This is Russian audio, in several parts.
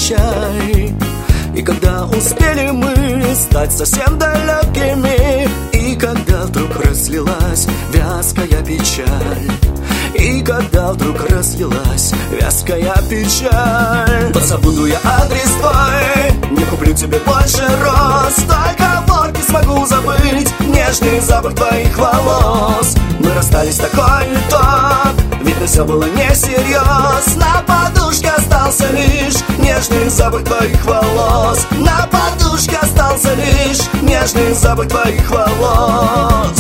прощай. И когда успели мы стать совсем далекими, и когда вдруг разлилась вязкая печаль, и когда вдруг разлилась вязкая печаль, позабуду я адрес твой, не куплю тебе больше роз, только ворки смогу забыть нежный запах твоих волос. Мы расстались такой итог, видно, все было несерьез. На подушке остался лишь нежный запах твоих волос. На подушке остался лишь нежный запах твоих волос.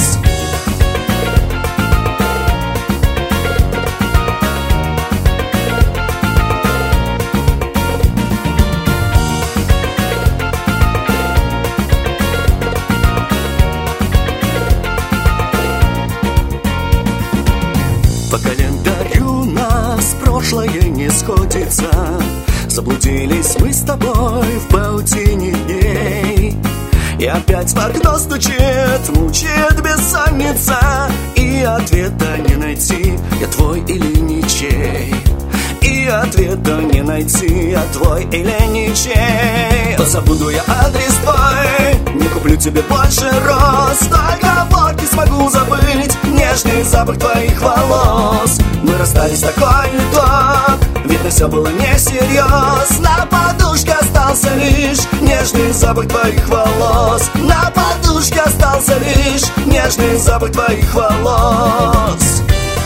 По календарю нас прошлое не сходится. Заблудились мы с тобой в паутине дней. И опять в окно стучит, мучает бессонница, и ответа не найти, я твой или ничей. И ответа не найти, я твой или ничей. Позабуду я адрес твой, не куплю тебе больше роз, только ворки смогу забыть нежный запах твоих волос. Мы расстались такой итог, видно, все было несерьез. На подушке остался лишь нежный запах твоих волос. На подушке остался лишь нежный запах твоих волос.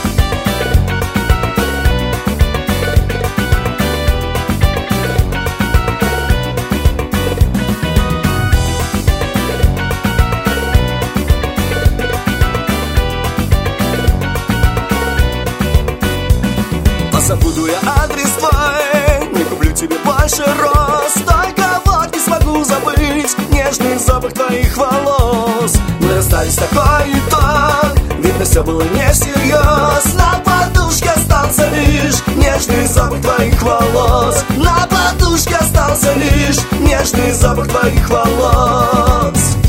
Забуду я адрес твой, не куплю тебе больше роз, только ворки смогу забыть нежный запах твоих волос. Мы расстались такой итог, видно, все было несерьез. На подушке остался лишь нежный запах твоих волос. На подушке остался лишь нежный запах твоих волос.